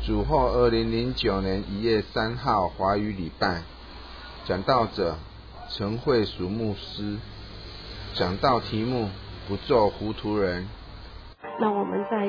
主后2009年1月3号华语礼拜，讲道者陈慧淑牧师，讲道题目不做糊涂人。 那我们在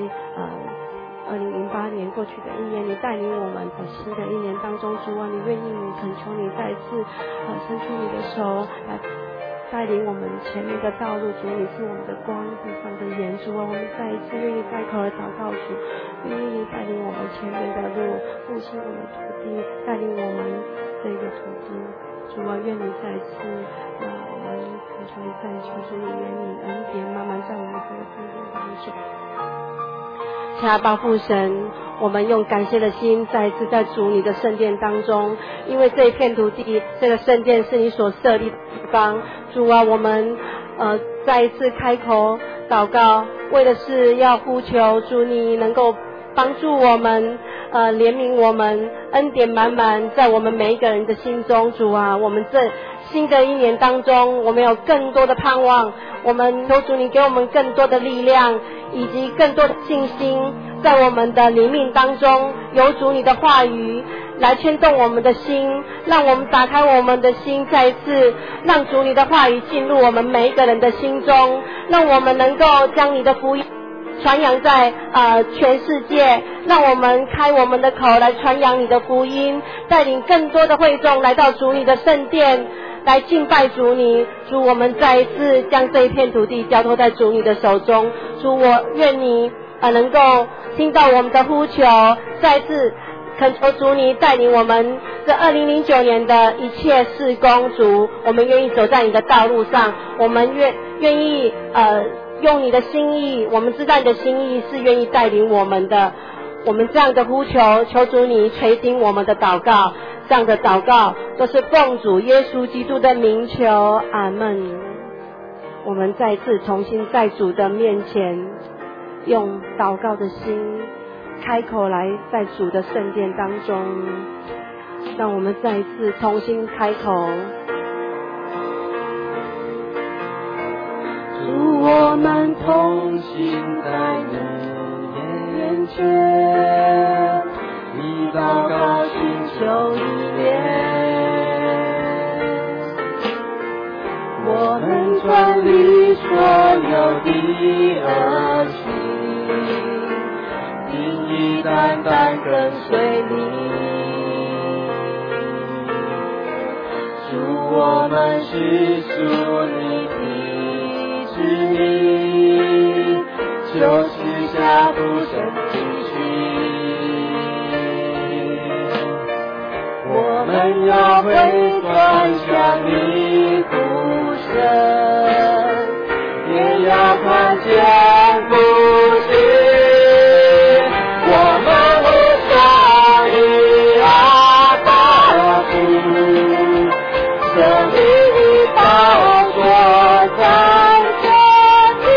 2008年过去的一年，你带领我们在新的一年当中，主啊，你愿意，你恳求你再次伸出你的手来带领我们前面的道路。主，你是我们的光，地上的盐。主啊，我们再一次愿意开口来祷告主，愿意你带领我们前面的路，复兴我们土地，带领我们这个土地。主啊，愿你再次让我们恳求你，再求主你愿你恩典慢慢在我们这个生命当中。亲爱的父神，我们用感谢的心再一次在主你的圣殿当中，因为这一片土地，这个圣殿是你所设立的地方。主啊，我们再一次开口祷告，为的是要呼求主你能够帮助我们，怜悯我们，恩典满满在我们每一个人的心中。主啊，我们这新的一年当中，我们有更多的盼望，我们求主你给我们更多的力量以及更多的信心，在我们的灵命当中，有主你的话语来牵动我们的心，让我们打开我们的心，再一次让主你的话语进入我们每一个人的心中，让我们能够将你的福音传扬在全世界，让我们开我们的口来传扬你的福音，带领更多的会众来到主你的圣殿来敬拜主你。主，我们再一次将这一片土地交托在主你的手中。主，我愿你能够听到我们的呼求，再次恳求主你带领我们这2009年的一切事工。主，我们愿意走在你的道路上，我们愿意用你的心意，我们知道你的心意是愿意带领我们的。我们这样的呼求，求主你垂听我们的祷告，这样的祷告都是奉主耶稣基督的名求，阿们。我们再次重新在主的面前，用祷告的心开口来在主的圣殿当中，让我们再一次重新开口。 主，我们同行在你面前，以祷告寻求你面，我们转离所有的恶行，定义单单跟随你。主，我们是属你的子民，就是下不生继续。我们要回转向你呼声，也要看见复兴。我们无上与阿爸父，生命的宝座在这里，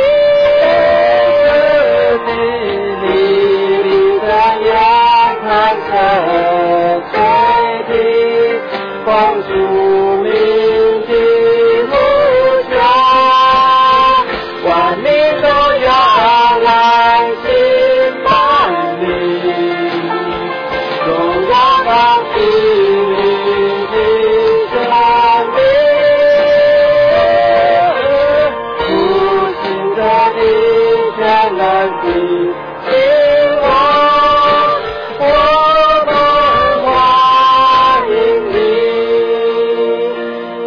你的眼看着垂听，奉主名的呼求，万民都要来敬拜你，荣耀到基督的生命，复兴的你全能的兴旺，我们欢迎你。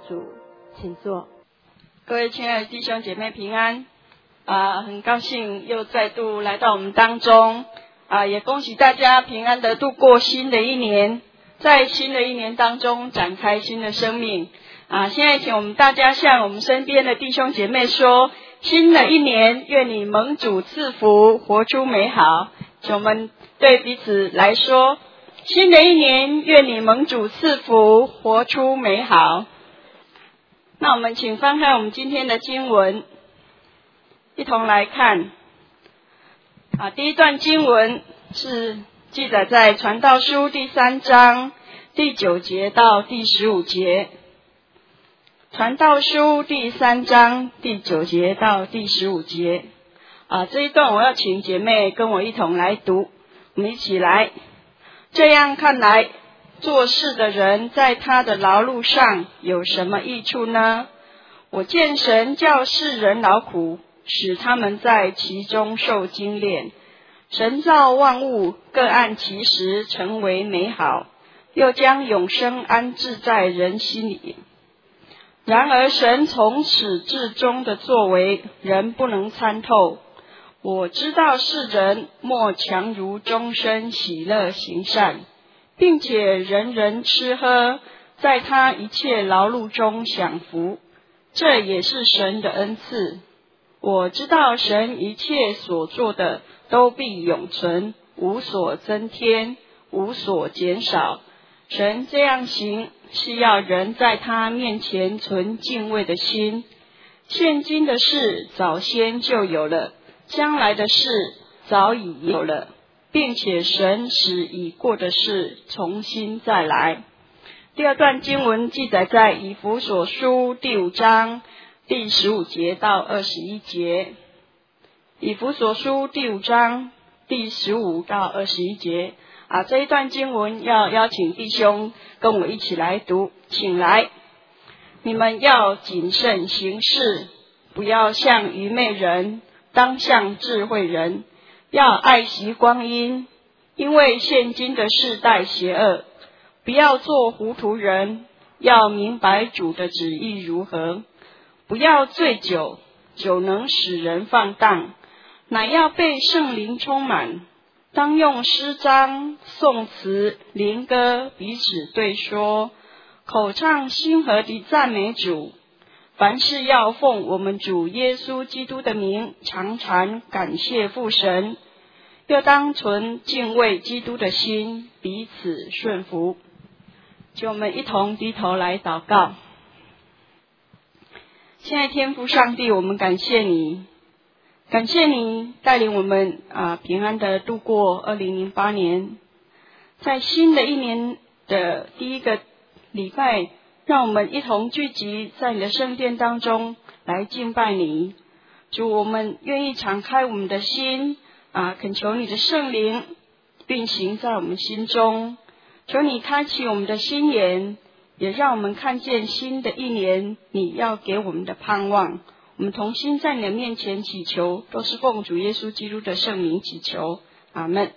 主，请坐。 各位亲爱的弟兄姐妹平安，很高兴又再度来到我们当中，也恭喜大家平安的度过新的一年，在新的一年当中展开新的生命。现在请我们大家向我们身边的弟兄姐妹说，新的一年愿你蒙主赐福，活出美好。请我们对彼此来说，新的一年愿你蒙主赐福，活出美好。那我们请翻开我们今天的经文，一同来看。第一段经文是记载在传道书第3章第9节到第15节。传道书第3章第9节到第15节。这一段我要请姐妹跟我一同来读，我们一起来。这样看来，做事的人在他的劳碌上有什么益处呢？我见神叫世人劳苦，使他们在其中受精炼。神造万物，各按其时成为美好，又将永生安置在人心里。然而神从始至终的作为，人不能参透。我知道世人莫强如终身喜乐行善，并且人人吃喝，在他一切劳碌中享福，这也是神的恩赐。我知道神一切所做的都必永存，无所增添，无所减少。神这样行，是要人在他面前存敬畏的心。现今的事早先就有了，将来的事早已有了，并且神使已过的事重新再来。第二段经文记载在以弗所书第5章第15节到21节。以弗所书第5章第15到21节。这一段经文要邀请弟兄跟我一起来读，请来。你们要谨慎行事，不要像愚昧人，当像智慧人，要爱惜光阴，因为现今的世代邪恶。不要做糊涂人，要明白主的旨意如何。不要醉酒，酒能使人放荡，乃要被圣灵充满。当用诗章、颂词、灵歌彼此对说，口唱心和地赞美主。凡事要奉我们主耶稣基督的名，常常感谢父神，又当存敬畏基督的心，彼此顺服。就我们一同低头来祷告。亲爱的天父上帝，我们感谢你，感谢你带领我们平安的度过2008年，在新的一年的第一个礼拜，让我们一同聚集在你的圣殿当中来敬拜你。主，我们愿意敞开我们的心，恳求你的圣灵运行在我们心中，求你开启我们的心眼，也让我们看见新的一年你要给我们的盼望。我们同心在你的面前祈求，都是奉主耶稣基督的圣名祈求，阿们。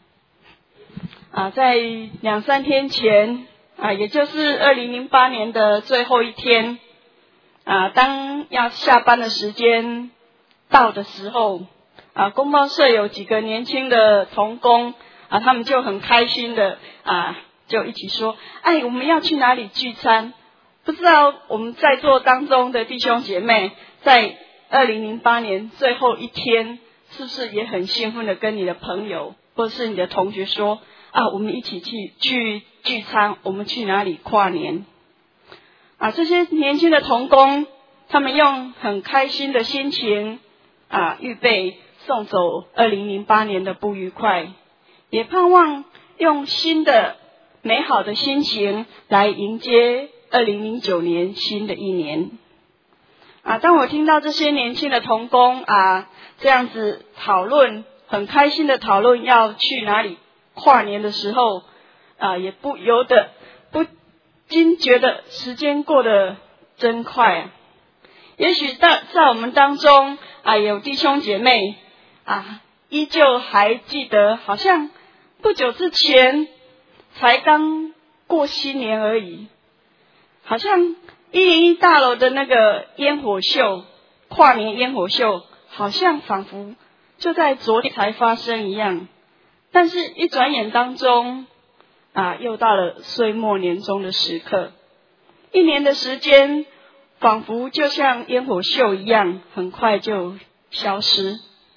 在2-3天前，也就是2008年的最后一天，当要下班的时间到的时候，公报社有几个年轻的同工，他们就很开心的就一起说，我们要去哪里聚餐？不知道我们在座当中的弟兄姐妹，在2008年最后一天，是不是也很兴奋的跟你的朋友或是你的同学说，我们一起去聚餐，我们去哪里跨年？这些年轻的同工，他们用很开心的心情预备送走2008年的不愉快，也盼望用新的美好的心情来迎接2009年新的一年。当我听到这些年轻的同工这样子讨论，很开心的讨论要去哪里跨年的时候，也不由得不禁觉得时间过得真快。也许在我们当中有弟兄姐妹依旧还记得，好像不久之前才刚过新年而已，好像 101大楼的那个烟火秀，跨年烟火秀，好像仿佛就在昨天才发生一样。但是一转眼当中，又到了岁末年终的时刻。1年的时间，仿佛就像烟火秀一样，很快就消失。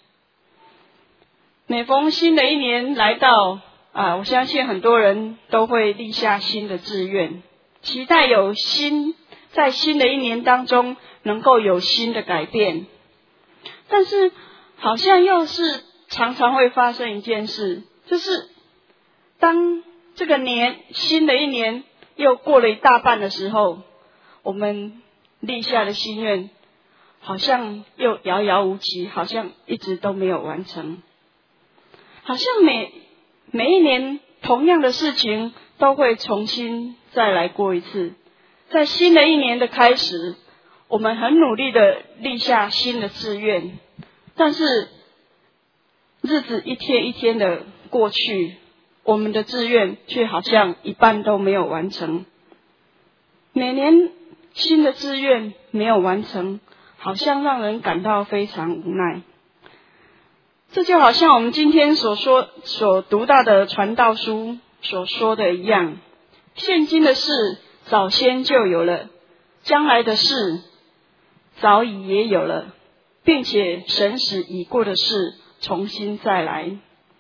每逢新的一年来到，我相信很多人都会立下新的志愿，期待在新的一年当中能够有新的改变。但是好像又是常常会发生一件事，就是当这个新的一年又过了一大半的时候，我们立下的心愿好像又遥遥无期，好像一直都没有完成。好像每一年同样的事情都会重新再来过一次。在新的一年的开始，我们很努力的立下新的志愿，但是日子一天一天的过去，我们的志愿却好像一半都没有完成。每年新的志愿没有完成，好像让人感到非常无奈。这就好像我们今天所读到的传道书所说的一样，现今的事早先就有了，将来的事早已也有了，并且神使已过的事重新再来。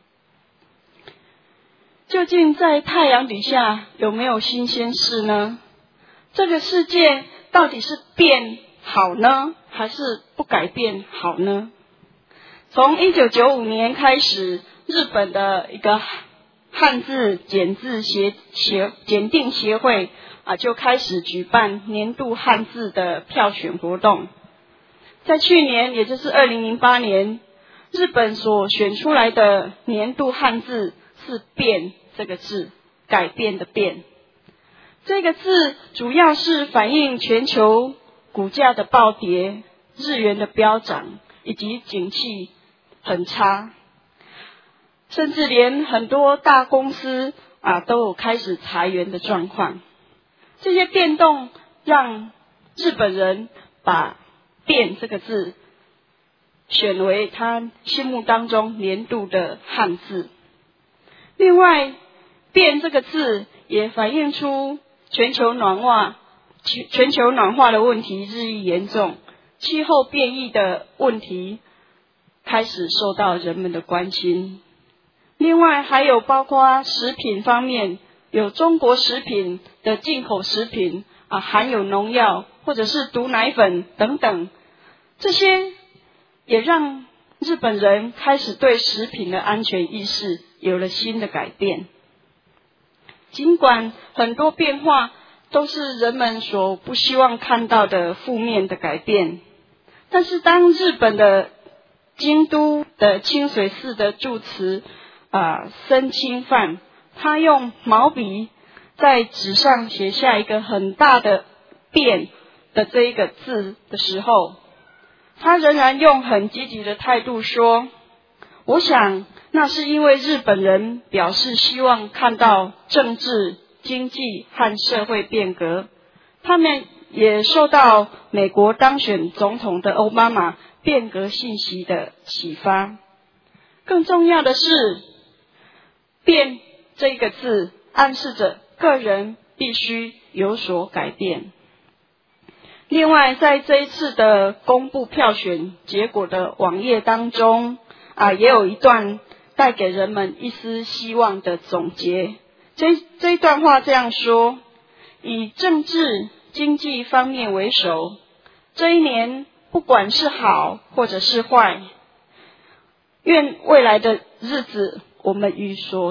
究竟在太阳底下有没有新鲜事呢？这个世界到底是变好呢，还是不改变好呢？从1995年开始，日本的一个汉字检定协会就开始举办年度汉字的票选活动。在去年，也就是2008年，日本所选出来的年度汉字是“变”这个字，改变的“变”。这个字主要是反映全球股价的暴跌、日元的飙涨以及景气很差，甚至连很多大公司都有开始裁员的状况。这些变动让日本人把“变”这个字选为他心目当中年度的汉字。另外，“变”这个字也反映出全球暖化的问题日益严重，气候变异的问题开始受到人们的关心。另外还有包括食品方面，有中国食品的进口食品含有农药或者是毒奶粉等等，这些也让日本人开始对食品的安全意识有了新的改变。尽管很多变化都是人们所不希望看到的负面的改变，但是当日本的京都的清水寺的住持森清范，他用毛笔在纸上写下一个很大的“变”的这一个字的时候，他仍然用很积极的态度说，我想那是因为日本人表示希望看到政治、经济和社会变革，他们也受到美国当选总统的奥巴马变革信息的启发。更重要的是，“变”这个字暗示着个人必须有所改变。另外，在这一次的公布票选结果的网页当中也有一段带给人们一丝希望的总结。这一段话这样说：以政治、经济方面为首，这一年不管是好或者是坏，愿未来的日子，我们与所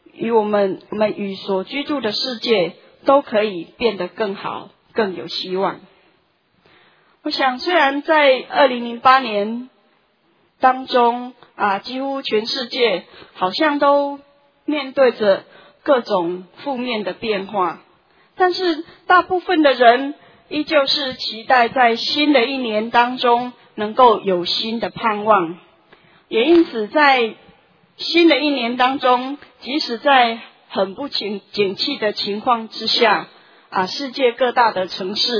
居住的世界都可以变得更好，更有希望。我想，虽然在2008年当中几乎全世界好像都面对着各种负面的变化，但是大部分的人依旧是期待在新的一年当中能够有新的盼望。也因此在新的一年当中，即使在很不景气的情况之下世界各大的城市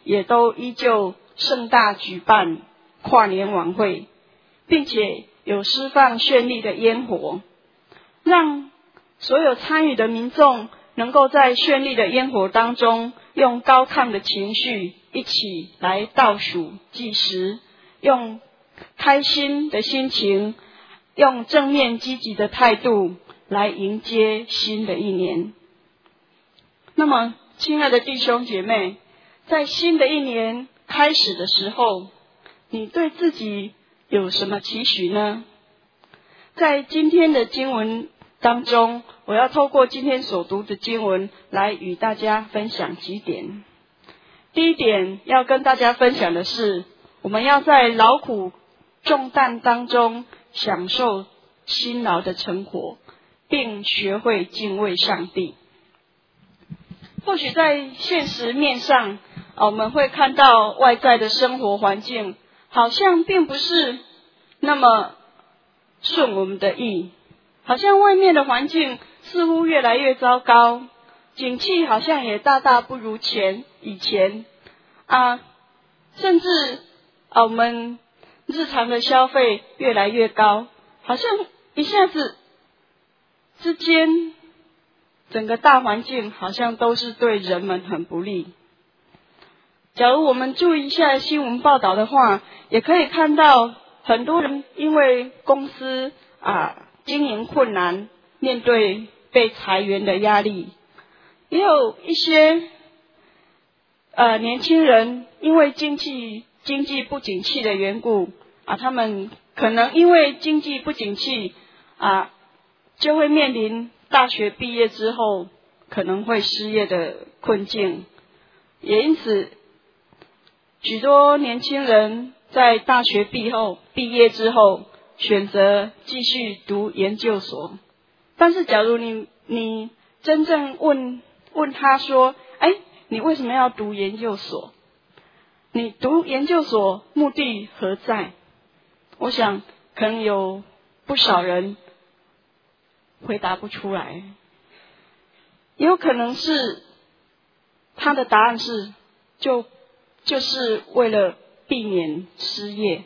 也都依旧盛大举办跨年晚会，并且有释放绚丽的烟火，让所有参与的民众能够在绚丽的烟火当中，用高亢的情绪一起来倒数计时，用开心的心情，用正面积极的态度来迎接新的一年。那么，亲爱的弟兄姐妹，在新的一年开始的时候，你对自己有什么期许呢？在今天的经文当中，我要透过今天所读的经文来与大家分享几点。第一点要跟大家分享的是，我们要在劳苦重担当中享受辛劳的成果，并学会敬畏上帝。或许在现实面上，我们会看到外在的生活环境好像并不是那么顺我们的意，好像外面的环境似乎越来越糟糕，景气好像也大大不如以前甚至我们日常的消费越来越高，好像一下子之间整个大环境好像都是对人们很不利。假如我们注意一下新闻报道的话，也可以看到很多人因为公司经营困难，面对被裁员的压力，也有一些年轻人因为经济不景气的缘故他们可能因为经济不景气就会面临大学毕业之后可能会失业的困境，也因此许多年轻人在大学毕业之后选择继续读研究所。但是假如你真正问他说，你为什么要读研究所？你读研究所目的何在？我想可能有不少人回答不出来，也有可能是他的答案是就是为了避免失业。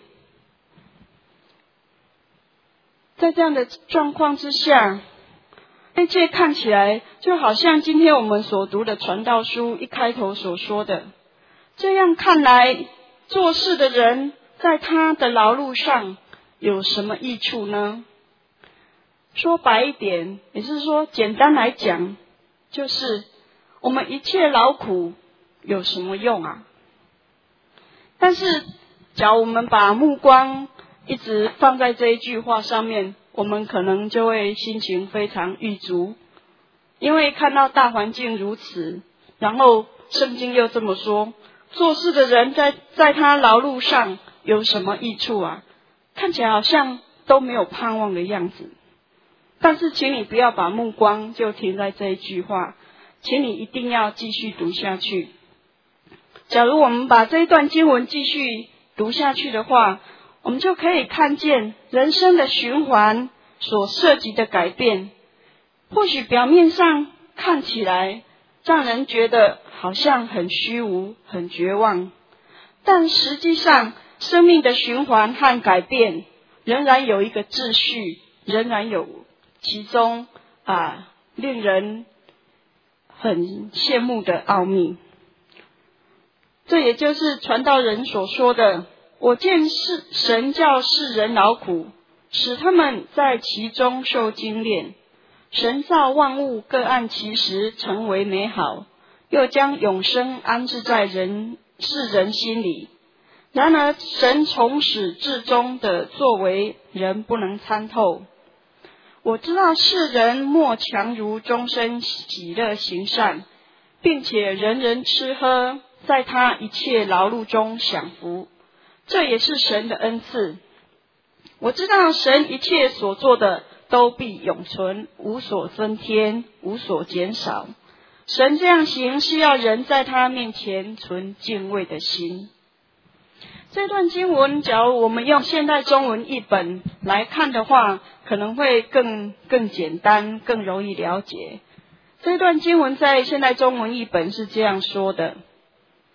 在这样的状况之下，一切看起来就好像今天我们所读的传道书一开头所说的，这样看来，做事的人在他的劳碌上有什么益处呢？说白一点，也是说简单来讲，就是我们一切劳苦有什么用啊？但是假如我们把目光一直放在这一句话上面，我们可能就会心情非常郁卒，因为看到大环境如此，然后圣经又这么说，做事的人在他劳碌上有什么益处啊？看起来好像都没有盼望的样子。但是请你不要把目光就停在这一句话，请你一定要继续读下去。假如我们把这一段经文继续读下去的话，我们就可以看见人生的循环所涉及的改变，或许表面上看起来让人觉得好像很虚无、很绝望，但实际上生命的循环和改变仍然有一个秩序，仍然有其中令人很羡慕的奥秘。这也就是传道人所说的，我见神叫世人劳苦，使他们在其中受精炼。神造万物各按其时成为美好，又将永生安置在世人心里。然而神从始至终的作为，人不能参透。我知道世人莫强如终身喜乐行善，并且人人吃喝，在他一切劳碌中享福，这也是神的恩赐。我知道神一切所做的都必永存，无所增添，无所减少。神这样行，是要人在他面前存敬畏的心。这段经文，假如我们用现代中文译本来看的话，可能会更简单，更容易了解。这段经文在现代中文译本是这样说的：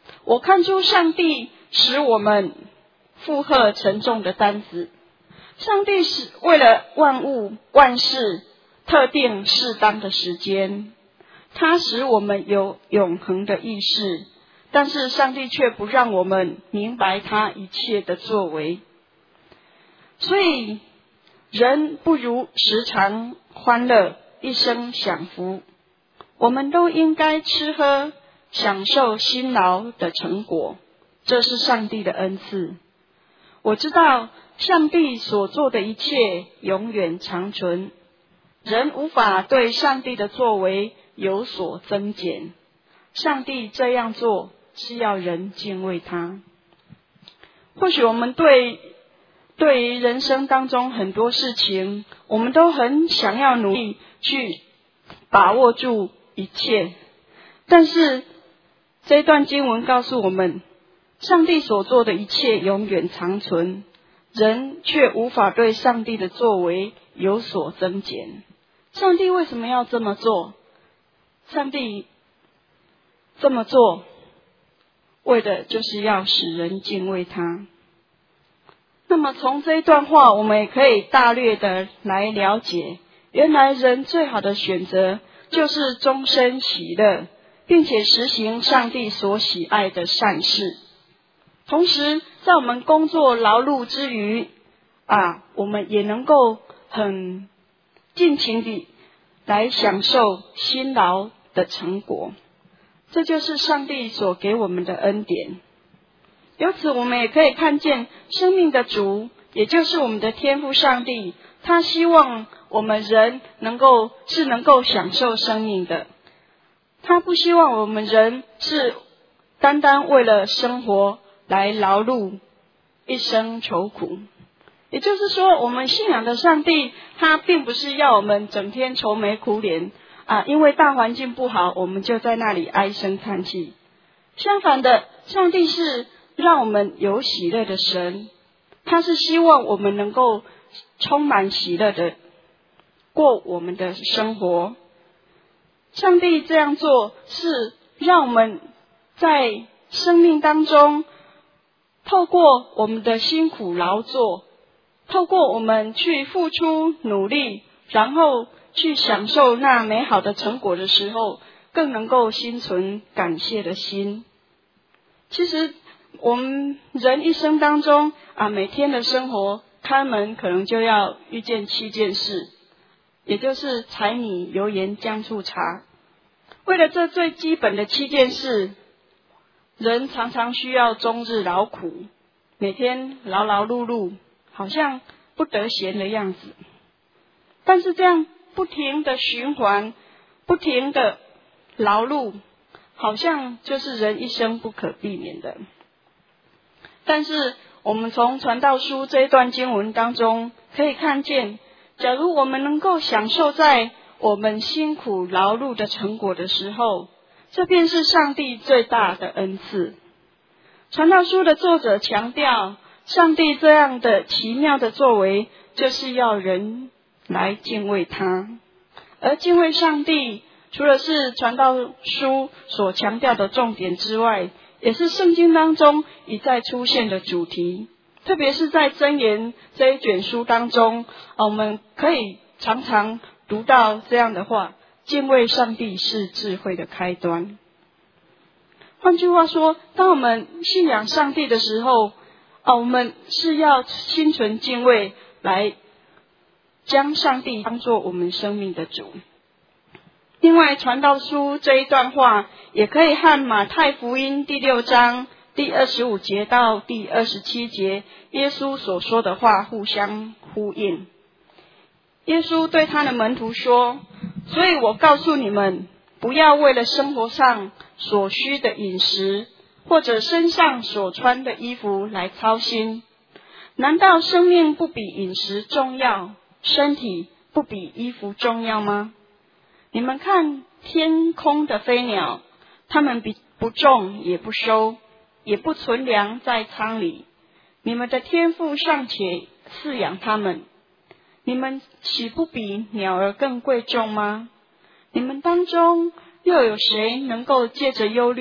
我看出上帝使我们负荷沉重的担子。上帝是为了万物万事特定适当的时间，他使我们有永恒的意识，但是上帝却不让我们明白他一切的作为。所以人不如时常欢乐，一生享福。我们都应该吃喝，享受辛劳的成果，这是上帝的恩赐。我知道上帝所做的一切永远长存，人无法对上帝的作为有所增减。上帝这样做是要人敬畏他。或许我们对于人生当中很多事情，我们都很想要努力去把握住一切，但是这段经文告诉我们，上帝所做的一切永远长存，人却无法对上帝的作为有所增减。上帝为什么要这么做？上帝这么做，为的就是要使人敬畏他。那么从这一段话，我们也可以大略的来了解，原来人最好的选择就是终身喜乐，并且实行上帝所喜爱的善事。同时在我们工作劳碌之余我们也能够很尽情地来享受辛劳的成果。这就是上帝所给我们的恩典。由此我们也可以看见生命的主，也就是我们的天父上帝，他希望我们人能够享受生命的。他不希望我们人是单单为了生活来劳碌，一生愁苦。也就是说，我们信仰的上帝，他并不是要我们整天愁眉苦脸因为大环境不好，我们就在那里唉声叹气。相反的，上帝是让我们有喜乐的神，他是希望我们能够充满喜乐的过我们的生活。上帝这样做是让我们在生命当中，透过我们的辛苦劳作，透过我们去付出努力，然后去享受那美好的成果的时候，更能够心存感谢的心。其实我们人一生当中每天的生活开门可能就要遇见7件事，也就是柴米油盐酱醋茶。为了这最基本的7件事，人常常需要终日劳苦，每天劳劳碌碌，好像不得闲的样子。但是这样不停的循环，不停的劳碌，好像就是人一生不可避免的。但是我们从传道书这一段经文当中可以看见，假如我们能够享受在我们辛苦劳碌的成果的时候，这便是上帝最大的恩赐。传道书的作者强调，上帝这样的奇妙的作为，就是要人来敬畏他。而敬畏上帝，除了是传道书所强调的重点之外，也是圣经当中一再出现的主题。特别是在箴言这一卷书当中，我们可以常常读到这样的话：敬畏上帝是智慧的开端。换句话说，当我们信仰上帝的时候，我们是要心存敬畏，来将上帝当作我们生命的主。另外，传道书这一段话也可以和马太福音第6章第25节到第27节耶稣所说的话互相呼应。耶稣对他的门徒说：所以我告诉你们，不要为了生活上所需的饮食，或者身上所穿的衣服来操心。难道生命不比饮食重要，身体不比衣服重要吗？你们看天空的飞鸟，它们不种也不收，也不存粮在仓里，你们的天父尚且饲养它们，你们岂不比鸟儿更贵重吗？你们当中又有谁能够借着忧虑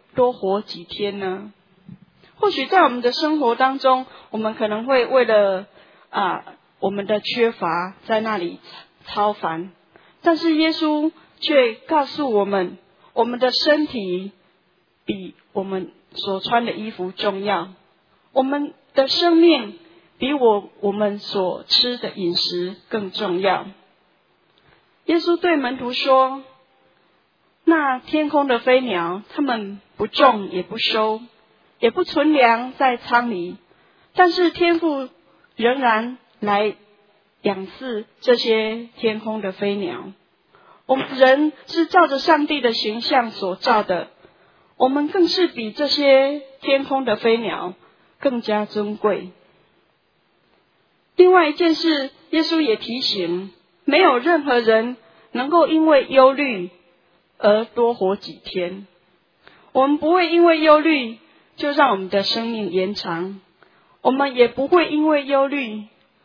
多活几天呢？或许在我们的生活当中，我们可能会为了我们的缺乏在那里操烦，但是耶稣却告诉我们，我们的身体比我们所穿的衣服重要，我们的生命比我们所吃的饮食更重要。耶稣对门徒说，那天空的飞鸟，它们不种也不收，也不存粮在仓里，但是天父仍然来养饲这些天空的飞鸟。我们人是照着上帝的形象所造的，我们更是比这些天空的飞鸟更加尊贵。另外一件事，耶稣也提醒，没有任何人能够因为忧虑而多活几天。我们不会因为忧虑就让我们的生命延长，我们也不会因为忧虑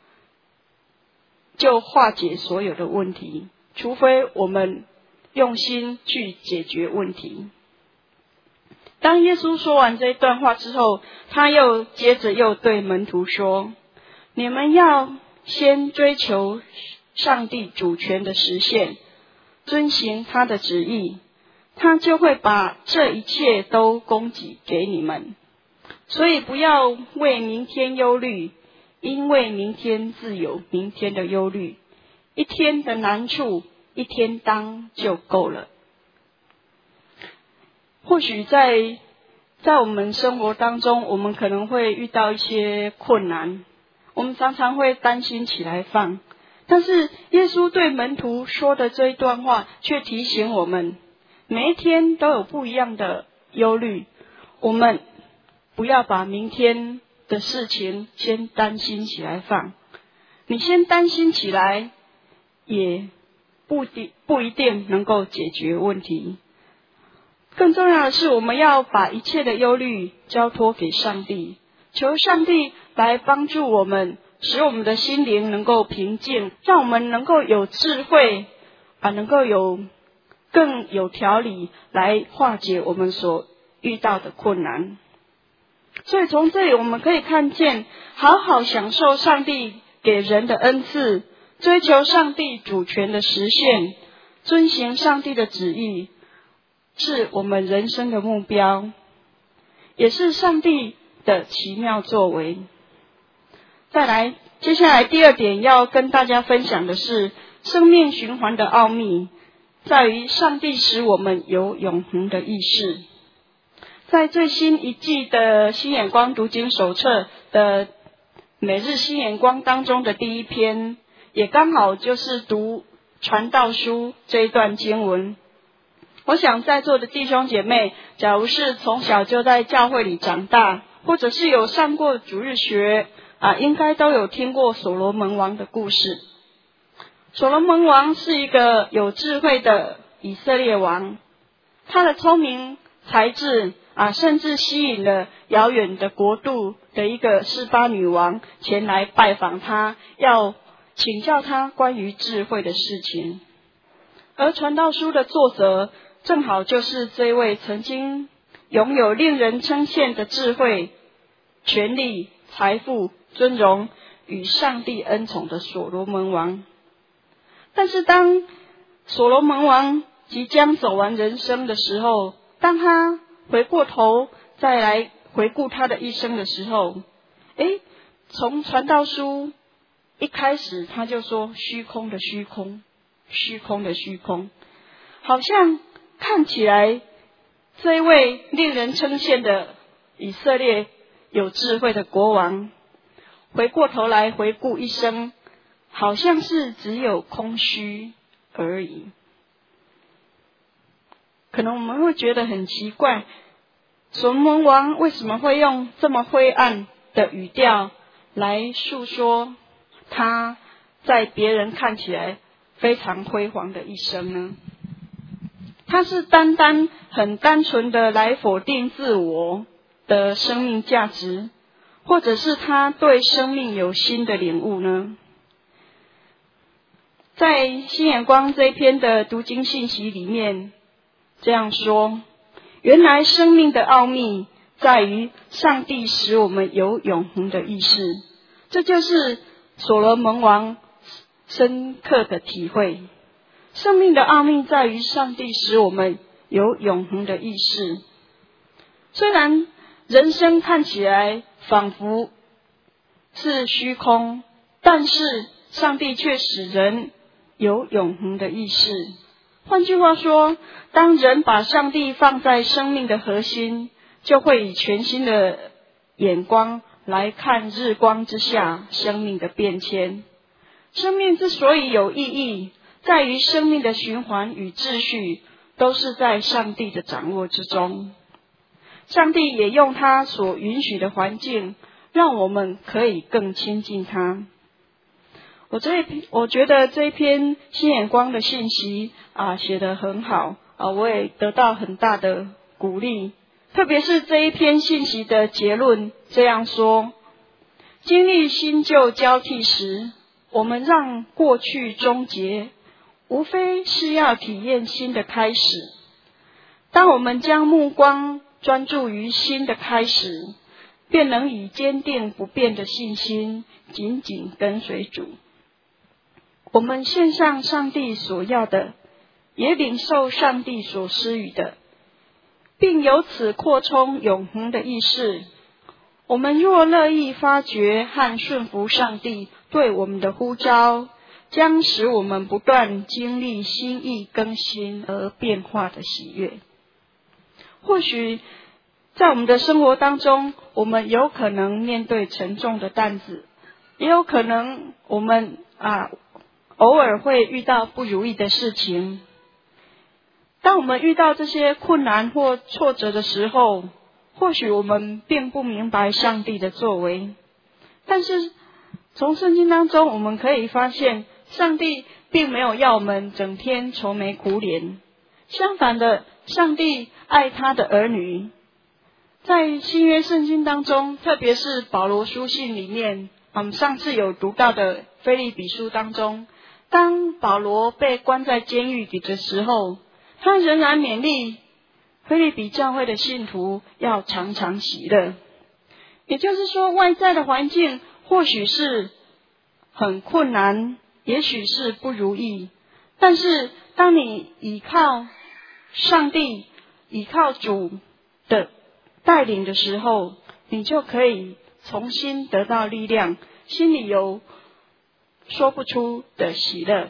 就化解所有的问题，除非我们用心去解决问题。当耶稣说完这一段话之后，他接着对门徒说，你们要先追求上帝主权的实现，遵行他的旨意，他就会把这一切都供给给你们。所以不要为明天忧虑，因为明天自有明天的忧虑，一天的难处一天当就够了。或许在我们生活当中，我们可能会遇到一些困难，我们常常会担心起来放，但是耶稣对门徒说的这一段话却提醒我们，每一天都有不一样的忧虑，我们不要把明天的事情先担心起来放。你先担心起来，也不一定能够解决问题。更重要的是，我们要把一切的忧虑交托给上帝，求上帝来帮助我们，使我们的心灵能够平静，让我们能够有智慧，能够更有条理来化解我们所遇到的困难。所以从这里我们可以看见，好好享受上帝给人的恩赐，追求上帝主权的实现，遵行上帝的旨意，是我们人生的目标，也是上帝的奇妙作为。再来，接下来第二点要跟大家分享的是，生命循环的奥秘在于上帝使我们有永恒的意识。在最新一季的心眼光读经手册的每日心眼光当中的第一篇，也刚好就是读传道书这一段经文。我想在座的弟兄姐妹，假如是从小就在教会里长大，或者是有上过主日学应该都有听过所罗门王的故事。所罗门王是一个有智慧的以色列王，他的聪明才智甚至吸引了遥远的国度的一个示巴女王前来拜访他，要请教他关于智慧的事情。而传道书的作者正好就是这位曾经拥有令人称羡的智慧、权力、财富、尊荣与上帝恩宠的所罗门王。但是当所罗门王即将走完人生的时候，当他回过头再来回顾他的一生的时候，从传道书一开始他就说虚空的虚空，虚空的虚空，好像看起来这一位令人称羡的以色列有智慧的国王，回过头来回顾一生，好像是只有空虚而已。可能我们会觉得很奇怪，所罗门王为什么会用这么灰暗的语调来述说他在别人看起来非常辉煌的一生呢？他是很单纯的来否定自我的生命价值，或者是他对生命有新的领悟呢？在心眼光这一篇的读经信息里面这样说， 原来生命的奥秘在于上帝使我们有永恒的意识，这就是所罗门王深刻的体会。生命的奥秘在于上帝使我们有永恒的意识。虽然人生看起来仿佛是虚空，但是上帝却使人有永恒的意识。换句话说，当人把上帝放在生命的核心，就会以全新的眼光来看日光之下生命的变迁。生命之所以有意义，在于生命的循环与秩序都是在上帝的掌握之中。上帝也用他所允许的环境，让我们可以更亲近他。我觉得这一篇新眼光的信息写得很好我也得到很大的鼓励。特别是这一篇信息的结论这样说：经历新旧交替时，我们让过去终结，无非是要体验新的开始。当我们将目光专注于新的开始，便能以坚定不变的信心紧紧跟随主。我们献上上帝所要的，也领受上帝所施予的，并由此扩充永恒的意识。我们若乐意发掘和顺服上帝对我们的呼召，将使我们不断经历心意更新而变化的喜悦。或许在我们的生活当中，我们有可能面对沉重的担子，也有可能我们偶尔会遇到不如意的事情。当我们遇到这些困难或挫折的时候，或许我们并不明白上帝的作为，但是从圣经当中我们可以发现，上帝并没有要我们整天愁眉苦脸。相反的，上帝爱他的儿女。在新约圣经当中，特别是保罗书信里面，我们上次有读到的腓立比书当中，当保罗被关在监狱里的时候，他仍然勉励腓立比教会的信徒要常常喜乐。也就是说，外在的环境或许是很困难，也许是不如意，但是当你依靠上帝，依靠主的带领的时候，你就可以重新得到力量，心里有说不出的喜乐。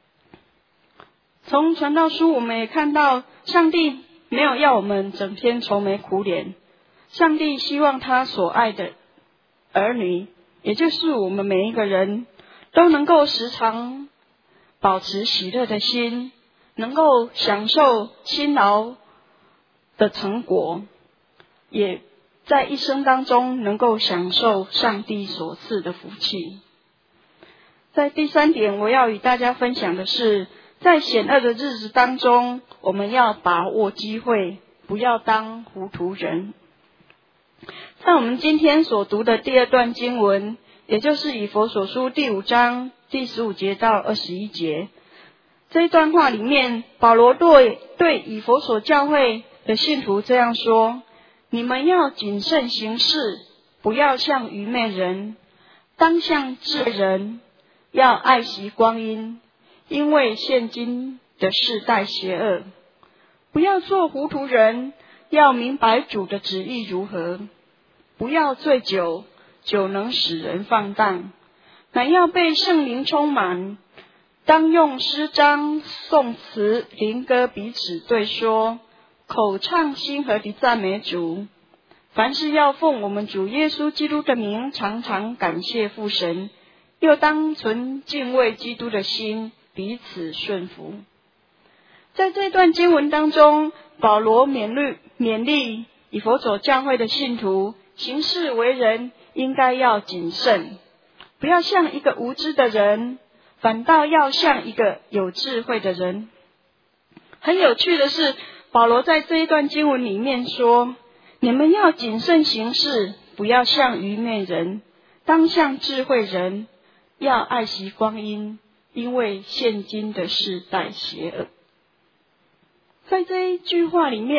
从传道书我们也看到，上帝没有要我们整天愁眉苦脸，上帝希望他所爱的儿女，也就是我们每一个人，都能够时常保持喜乐的心，能够享受辛劳的成果，也在一生当中能够享受上帝所赐的福气。在第三点，我要与大家分享的是，在险恶的日子当中，我们要把握机会，不要当糊涂人。在我们今天所读的第二段经文，也就是以弗所书第5章第15节到21节，这一段话里面，保罗对以弗所教会的信徒这样说：你们要谨慎行事，不要像愚昧人，当像智慧人，要爱惜光阴，因为现今的世代邪恶。不要做糊涂人，要明白主的旨意如何。不要醉酒，酒能使人放荡，乃要被圣灵充满。当用诗章、颂词、灵歌彼此对说，口唱心和地赞美主。凡事要奉我们主耶稣基督的名，常常感谢父神，又当存敬畏基督的心，彼此顺服。在这段经文当中，保罗勉励以弗所教会的信徒，行事为人应该要谨慎，不要像一个无知的人，反倒要像一个有智慧的人。很有趣的是，保罗在这一段经文里面说，你们要谨慎行事，不要像愚昧人，当像智慧人，要爱惜光阴，因为现今的世代邪恶。在这一句话里面，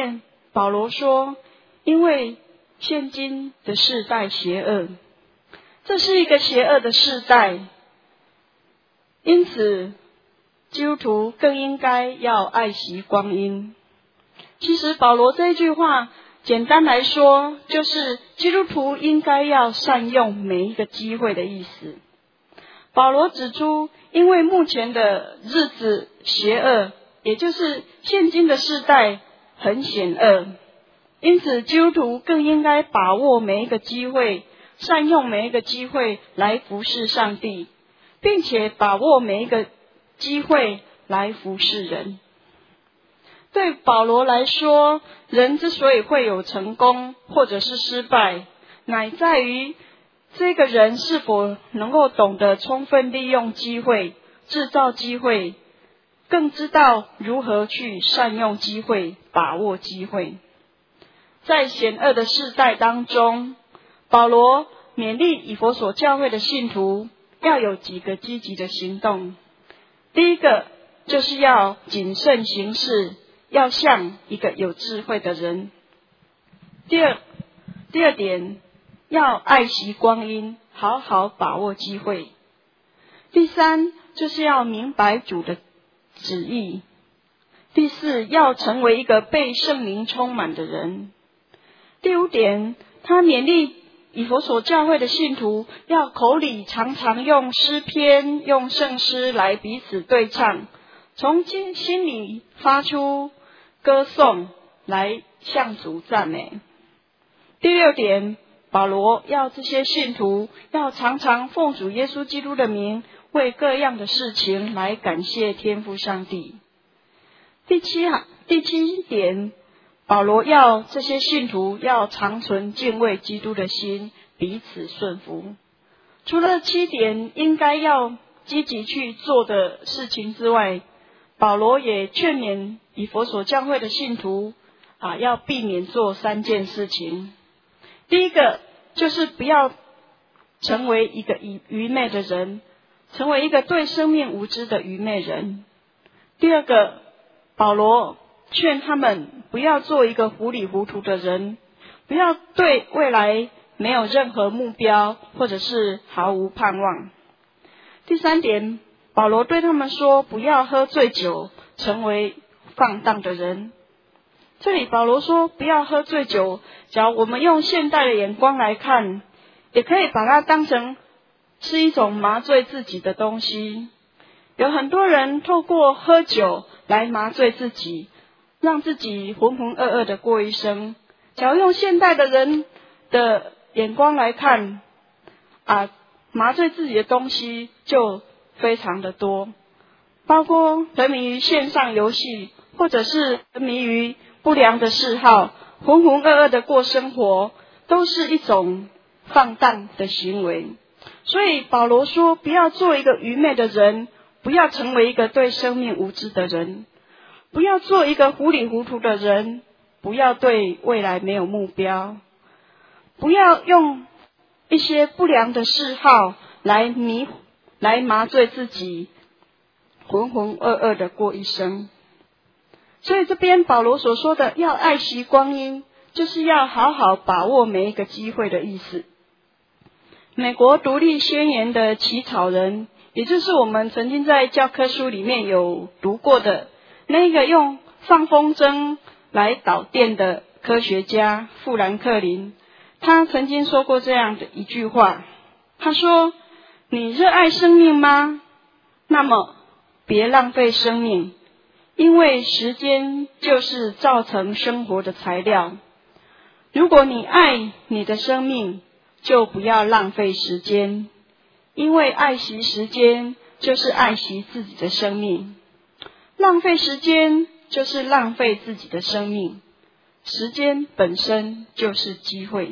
保罗说，因为现今的世代邪恶，这是一个邪恶的世代，因此基督徒更应该要爱惜光阴。其实保罗这一句话简单来说，就是基督徒应该要善用每一个机会的意思。保罗指出，因为目前的日子邪恶，也就是现今的世代很险恶，因此基督徒更应该把握每一个机会，善用每一个机会来服侍上帝，并且把握每一个机会来服侍人。对保罗来说，人之所以会有成功或者是失败，乃在于这个人是否能够懂得充分利用机会，制造机会，更知道如何去善用机会，把握机会。在险恶的世代当中，保罗勉励以弗所教会的信徒要有几个积极的行动。第一个就是要谨慎行事，要像一个有智慧的人。第二点，要爱惜光阴，好好把握机会。第三，就是要明白主的旨意。第四，要成为一个被圣灵充满的人。第五点，他勉励以弗所教会的信徒要口里常常用诗篇、用圣诗来彼此对唱，从心里发出歌颂来向主赞美。第六点，保罗要这些信徒要常常奉主耶稣基督的名，为各样的事情来感谢天父上帝。第七点，保罗要这些信徒要常存敬畏基督的心，彼此顺服。除了7点应该要积极去做的事情之外，保罗也劝勉以弗所教会的信徒要避免做3件事情。第一个就是不要成为一个愚昧的人，成为一个对生命无知的愚昧人。第二个，保罗劝他们不要做一个糊里糊涂的人，不要对未来没有任何目标，或者是毫无盼望。第3点，保罗对他们说，不要喝醉酒，成为放荡的人。这里保罗说不要喝醉酒，只要我们用现代的眼光来看，也可以把它当成是一种麻醉自己的东西。有很多人透过喝酒来麻醉自己，让自己浑浑噩噩的过一生。假如用现代的人的眼光来看，麻醉自己的东西就非常的多，包括沉迷于线上游戏，或者是沉迷于不良的嗜好，浑浑噩噩的过生活，都是一种放荡的行为。所以保罗说，不要做一个愚昧的人，不要成为一个对生命无知的人，不要做一个糊里糊涂的人，不要对未来没有目标，不要用一些不良的嗜好来麻醉自己，浑浑噩噩的过一生。所以这边保罗所说的要爱惜光阴，就是要好好把握每一个机会的意思。美国独立宣言的起草人，也就是我们曾经在教科书里面有读过的那个用放风筝来导电的科学家富兰克林，他曾经说过这样的一句话，他说，你热爱生命吗？那么别浪费生命，因为时间就是造成生活的材料。如果你爱你的生命，就不要浪费时间，因为爱惜时间就是爱惜自己的生命。浪费时间就是浪费自己的生命。时间本身就是机会。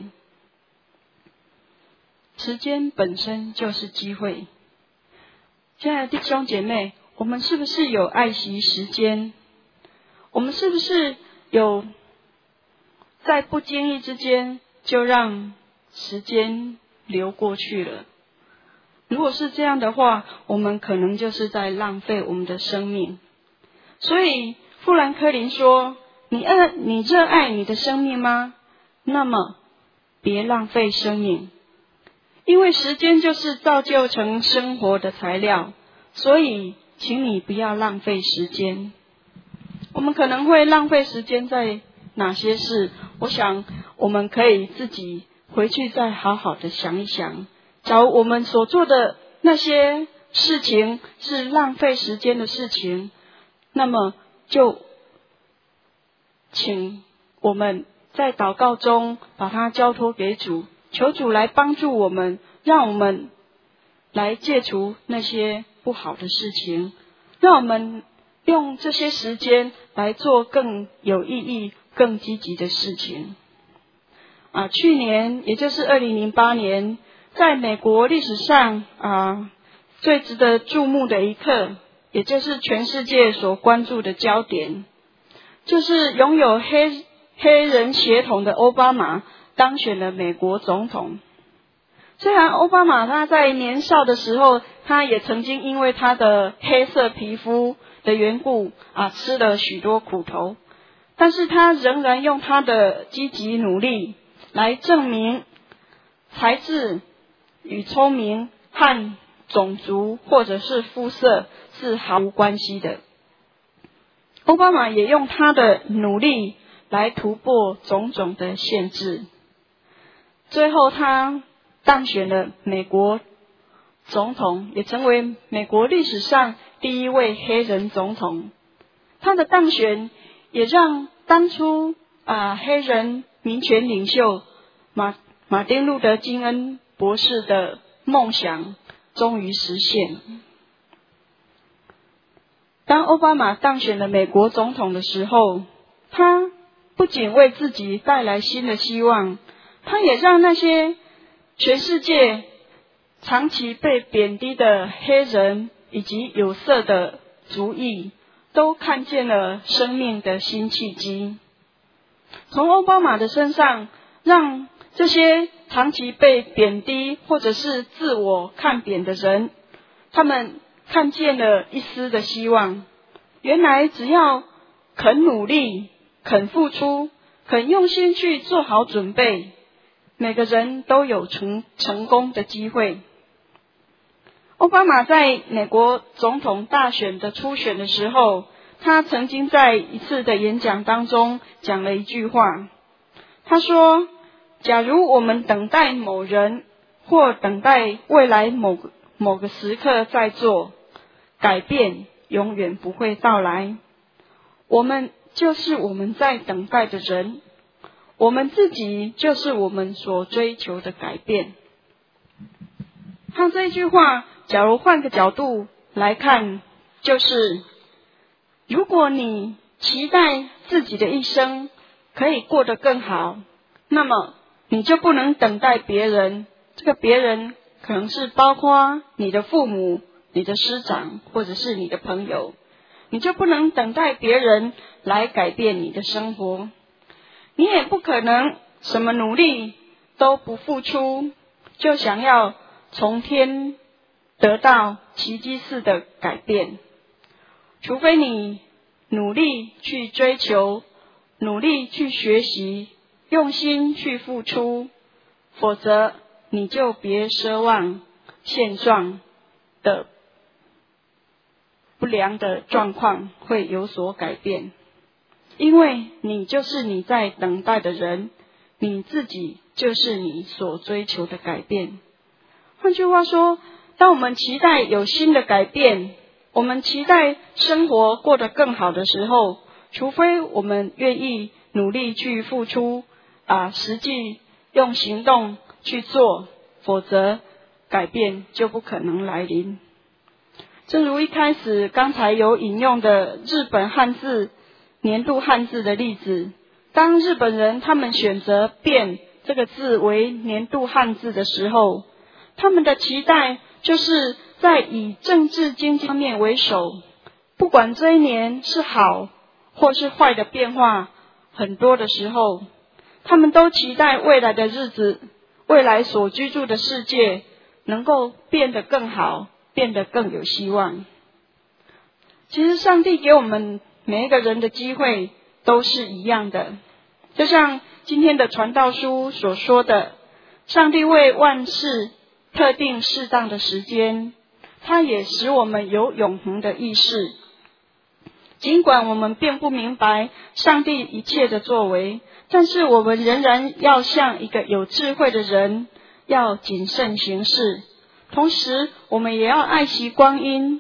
时间本身就是机会。亲爱的弟兄姐妹，我们是不是有爱惜时间？我们是不是有在不经意之间就让时间流过去了？如果是这样的话，我们可能就是在浪费我们的生命。所以富兰克林说， 你热爱你的生命吗？那么别浪费生命，因为时间就是造就成生活的材料，所以请你不要浪费时间。我们可能会浪费时间在哪些事？我想我们可以自己回去再好好的想一想。假如我们所做的那些事情是浪费时间的事情，那么就请我们在祷告中把它交托给主，求主来帮助我们，让我们来戒除那些不好的事情，让我们用这些时间来做更有意义、更积极的事情。去年也就是2008年，在美国历史上最值得注目的一刻，也就是全世界所关注的焦点，就是拥有黑人血统的奥巴马当选了美国总统。虽然奥巴马他在年少的时候，他也曾经因为他的黑色皮肤的缘故吃了许多苦头，但是他仍然用他的积极努力来证明才智与聪明和种族或者是肤色是毫无关系的。奥巴马也用他的努力来突破种种的限制，最后他当选了美国总统，也成为美国历史上第一位黑人总统。他的当选也让当初黑人民权领袖马丁路德金恩博士的梦想终于实现。当奥巴马当选了美国总统的时候，他不仅为自己带来新的希望，他也让那些全世界长期被贬低的黑人以及有色的族裔都看见了生命的新契机。从奥巴马的身上，让这些长期被贬低或者是自我看扁的人，他们看见了一丝的希望。原来只要肯努力、肯付出、肯用心去做好准备，每个人都有成功的机会。奥巴马在美国总统大选的初选的时候，他曾经在一次的演讲当中讲了一句话，他说，假如我们等待某人或等待未来某个时刻在做，改变永远不会到来。我们就是我们在等待的人，我们自己就是我们所追求的改变。他这一句话，假如换个角度来看，就是如果你期待自己的一生可以过得更好，那么你就不能等待别人。这个别人可能是包括你的父母、你的师长或者是你的朋友，你就不能等待别人来改变你的生活。你也不可能什么努力都不付出，就想要从天得到奇迹式的改变。除非你努力去追求，努力去学习，用心去付出，否则你就别奢望现状的不良的状况会有所改变。因为你就是你在等待的人，你自己就是你所追求的改变。换句话说，当我们期待有新的改变，我们期待生活过得更好的时候，除非我们愿意努力去付出，实际用行动去做，否则改变就不可能来临。正如一开始刚才有引用的日本汉字年度汉字的例子，当日本人他们选择变这个字为年度汉字的时候，他们的期待就是在以政治经济方面为首，不管这一年是好或是坏的变化很多的时候，他们都期待未来的日子，未来所居住的世界能够变得更好，变得更有希望。其实上帝给我们每一个人的机会都是一样的。就像今天的传道书所说的，上帝为万事特定适当的时间，他也使我们有永恒的意识。尽管我们并不明白上帝一切的作为，但是我们仍然要像一个有智慧的人，要谨慎行事。同时我们也要爱惜光阴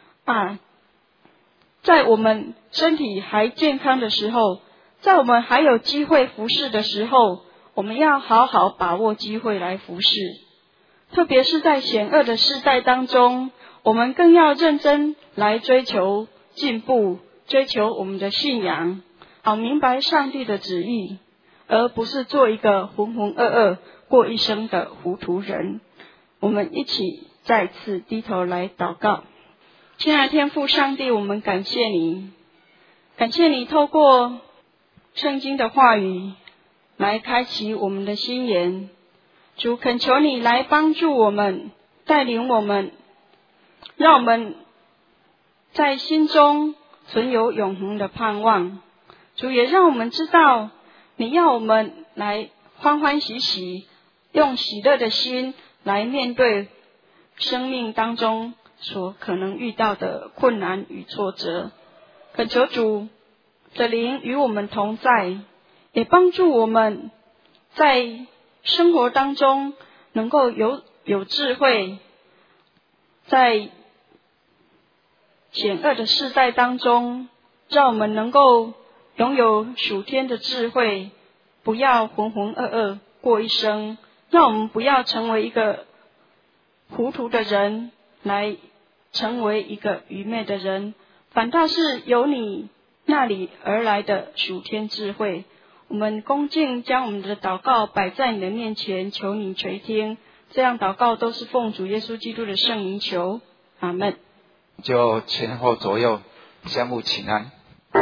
在我们身体还健康的时候，在我们还有机会服侍的时候，我们要好好把握机会来服侍。特别是在险恶的世代当中，我们更要认真来追求进步，追求我们的信仰，好明白上帝的旨意，而不是做一个浑浑噩噩过一生的糊涂人。我们一起再次低头来祷告。亲爱的天父上帝，我们感谢你，感谢你透过圣经的话语来开启我们的心眼。主，恳求你来帮助我们，带领我们，让我们在心中存有永恒的盼望。主，也让我们知道你要我们来欢欢喜喜，用喜乐的心来面对生命当中所可能遇到的困难与挫折。恳求主的灵与我们同在，也帮助我们在生活当中能够有智慧，在险恶的世代当中，让我们能够拥有属天的智慧，不要浑浑噩噩过一生，让我们不要成为一个糊涂的人，来成为一个愚昧的人，反倒是由你那里而来的属天智慧。我们恭敬将我们的祷告摆在你的面前，求你垂听。这样祷告都是奉主耶稣基督的圣名求，阿们。 就前后左右相互请安。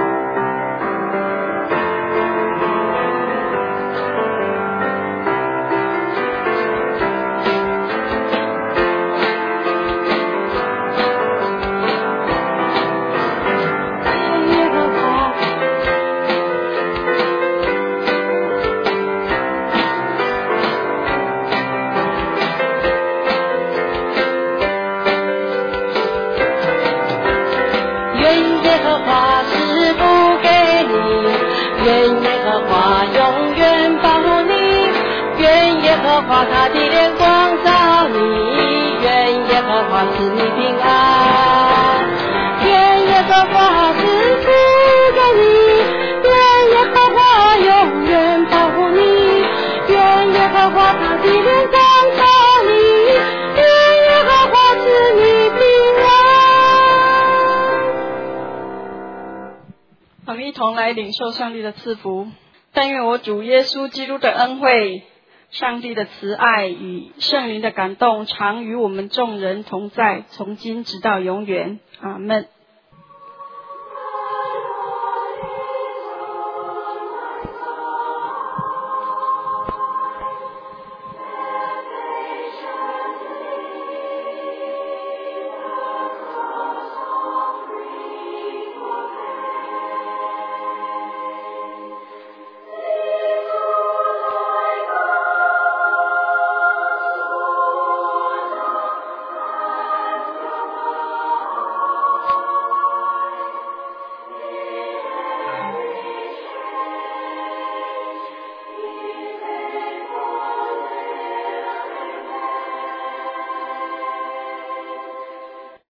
花他的脸光照你，愿耶和华赐你平安，愿耶和华赐福给你，愿耶和华永远保护你，愿耶和华他的脸光照你，愿耶和华赐你平安。 我们一同来领受上帝的赐福。但愿我主耶稣基督的恩惠，上帝的慈爱与圣灵的感动常与我们众人同在，从今直到永远。阿们。